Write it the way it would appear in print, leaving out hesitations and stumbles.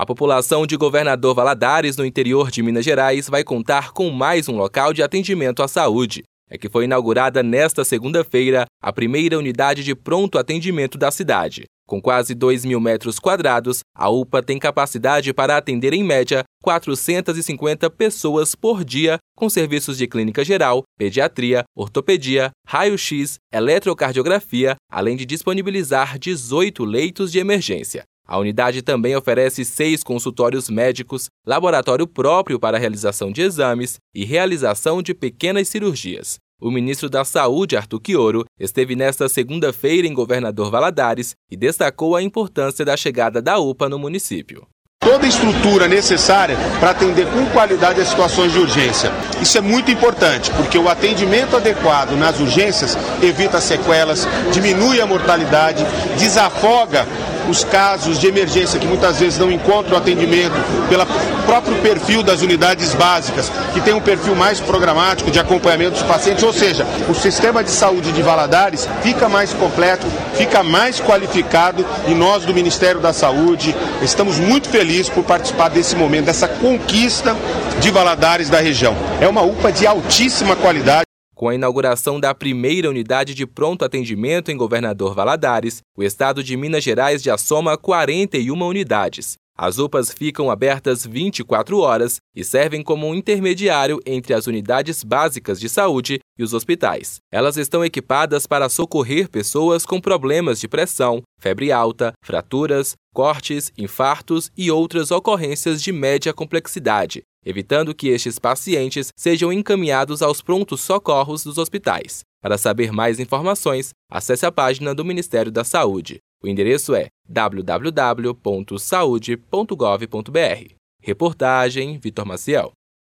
A população de Governador Valadares, no interior de Minas Gerais, vai contar com mais um local de atendimento à saúde. É que foi inaugurada nesta segunda-feira a primeira unidade de pronto atendimento da cidade. Com quase 2.000 metros quadrados, a UPA tem capacidade para atender em média 450 pessoas por dia, com serviços de clínica geral, pediatria, ortopedia, raio-x, eletrocardiografia, além de disponibilizar 18 leitos de emergência. A unidade também oferece 6 consultórios médicos, laboratório próprio para a realização de exames e realização de pequenas cirurgias. O ministro da Saúde, Arthur Quioro, esteve nesta segunda-feira em Governador Valadares e destacou a importância da chegada da UPA no município. Toda a estrutura necessária para atender com qualidade as situações de urgência. Isso é muito importante, porque o atendimento adequado nas urgências evita sequelas, diminui a mortalidade, desafoga os casos de emergência que muitas vezes não encontram atendimento pelo próprio perfil das unidades básicas, que tem um perfil mais programático de acompanhamento dos pacientes, ou seja, o sistema de saúde de Valadares fica mais completo, fica mais qualificado e nós do Ministério da Saúde estamos muito felizes por participar desse momento, dessa conquista de Valadares da região. É uma UPA de altíssima qualidade. Com a inauguração da primeira unidade de pronto atendimento em Governador Valadares, o estado de Minas Gerais já soma 41 unidades. As UPAs ficam abertas 24 horas e servem como um intermediário entre as unidades básicas de saúde e os hospitais. Elas estão equipadas para socorrer pessoas com problemas de pressão, febre alta, fraturas, cortes, infartos e outras ocorrências de média complexidade, evitando que estes pacientes sejam encaminhados aos prontos socorros dos hospitais. Para saber mais informações, acesse a página do Ministério da Saúde. O endereço é www.saude.gov.br. Reportagem Vitor Maciel.